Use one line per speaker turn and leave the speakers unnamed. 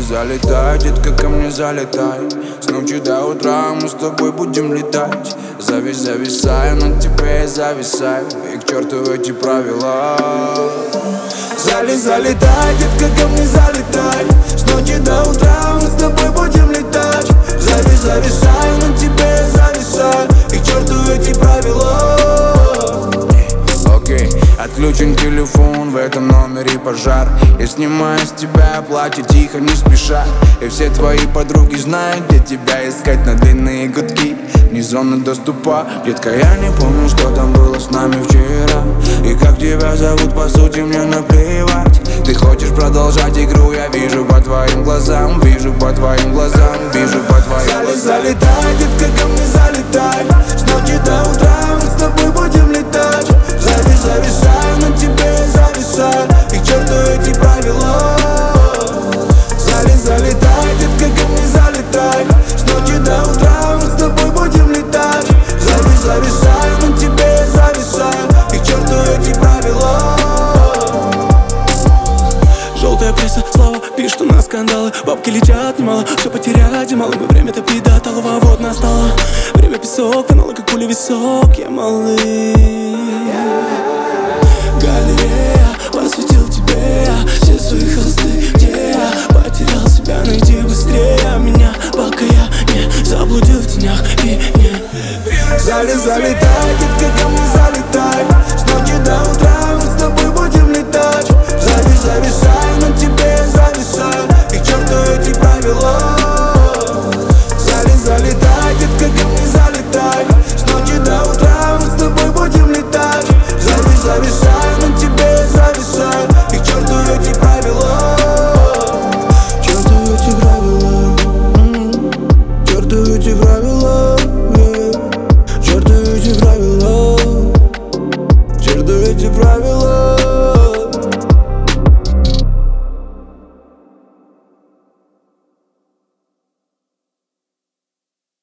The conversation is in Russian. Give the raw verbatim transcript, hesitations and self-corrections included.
залетай, детка, ко мне залетай. С ночи до утра мы с тобой будем летать. Завис, зависаю над тебе, я зависаю. И к черту эти правила. Залез, залетай, детка, ко мне залетай. С ночи до утра мы с тобой будем летать. Завис, зависаю над тебе, я зависаю. И к черту эти правила. Окей, отключен телефон, в этом номере пожар. Я снимаю с тебя платье тихо, не спеша. И все твои подруги знают, где тебя искать на длинные гудки. Вне зоны доступа, детка, я не помню, что там было с нами вчера. И как тебя зовут, по сути, мне наплевать. Ты хочешь продолжать игру, я вижу по твоим глазам. Вижу по твоим глазам, вижу по твоим глазам. Залетай, детка, ко мне залетай. С ночи до утра мы с тобой будем летать. Завис, зависаю над тебе, зависаю. И к черту эти правила. Залез, залетай, детка, ко мне залетай. С ночи до утра мы с тобой будем летать. Завис, зависаю над тебе, зависаю. И к черту эти правила.
Желтая пресса, слава пишет у нас скандалы. Бабки летят немало, все потерять и мало. Мы время топить до талого, вот настало. Время песок, каналы как пуля висок. Я малый. Галерея, посвятил тебе я все свои холсты, где я потерял себя, найди быстрее меня, пока я не заблудил в тенях и не.
Залез, залетай, детка, ко мне залетай. С ночи до утра мы с тобой будем летать. Завис, зависаю над тебе, зависаю. И к черту эти правила. Залез, залетай, детка, ко мне залетай. С ночи до утра мы с тобой будем летать. Завис, зависаю над тебе, зависаю. И к черту эти правила. Черту эти правила. Черту эти правила.